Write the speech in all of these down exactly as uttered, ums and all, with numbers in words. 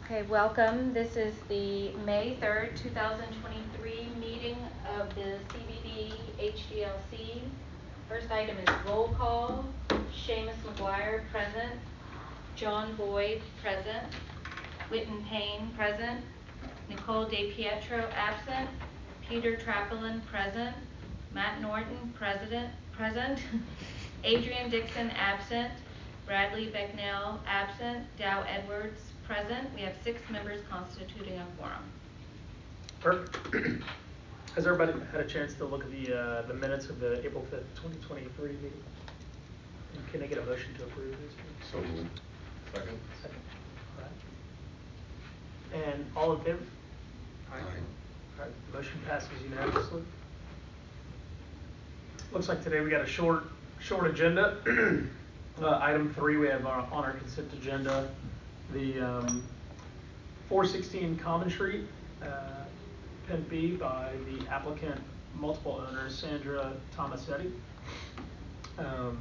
Okay, welcome. This is the May third, two thousand twenty-three meeting of the C B D H D L C. First item is roll call. Seamus McGuire, present. John Boyd, present. Whitten Payne, present. Nicole DePietro, absent. Peter Trapolin, present. Matt Norton, president, present. Adrian Dixon, absent. Bradley Becknell, absent. Dow Edwards, present. We have six members constituting a quorum. Perfect. Has everybody had a chance to look at the uh, the minutes of the April fifth, twenty twenty-three meeting? And can I get a motion to approve this? So moved. Second. Second. All right. And all in favor? Aye. All right. The motion passes unanimously. Looks like today we got a short short agenda. uh, item three we have our, on our consent agenda the um, four sixteen Common Street. Uh, Pen B by the applicant, multiple owners, Sandra Tomasetti. Um,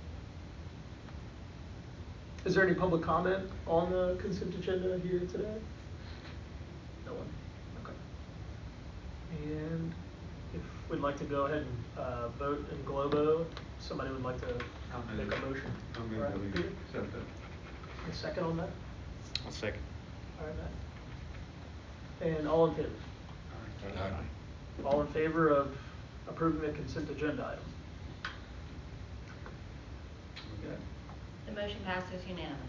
is there any public comment on the consent agenda here today? No one. Okay. And if we'd like to go ahead and uh, vote in Globo, somebody would like to I'll make move. a motion. I'll move All right, that we Peter? accept that. A second on that? I'll second. All right, Matt. And all in favor? Aye. All in favor of approving the consent agenda item? Okay. The motion passes unanimously.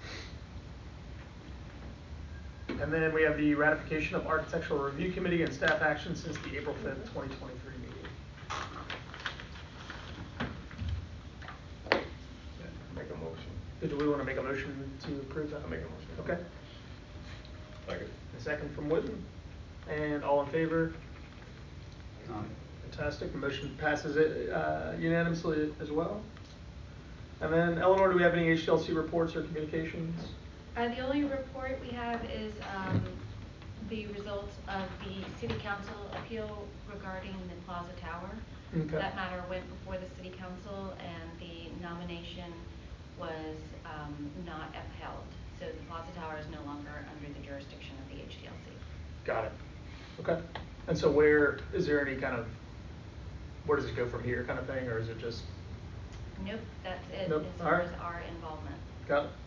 And then we have the ratification of Architectural Review Committee and staff action since the April fifth, twenty twenty-three meeting. Make a motion. Do we want to make a motion to approve that? I'll make a motion. Okay. Second. A second from Whitten. And all in favor? Aye. Fantastic. The motion passes it uh, unanimously as well. And then, Eleanor, do we have any H D L C reports or communications? Uh, the only report we have is um, the results of the City Council appeal regarding the Plaza Tower. Okay. That matter went before the City Council and the nomination was um, not upheld. So the Plaza Tower is no longer under the jurisdiction of the H D L C. Got it. Okay. And so where, is there any kind of, where does it go from here kind of thing, or is it just? Nope, that's it Nope. as All far right. as our involvement. Got it.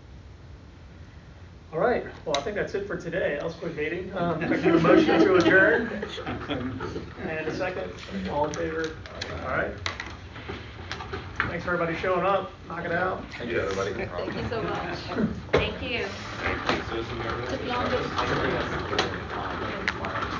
All right. Well, I think that's it for today. That was a quick meeting. Um, I give a motion to adjourn. And a second. All in favor? All right. Thanks for everybody showing up. Knock it out. Thank you, everybody. Thank you so much. Thank you.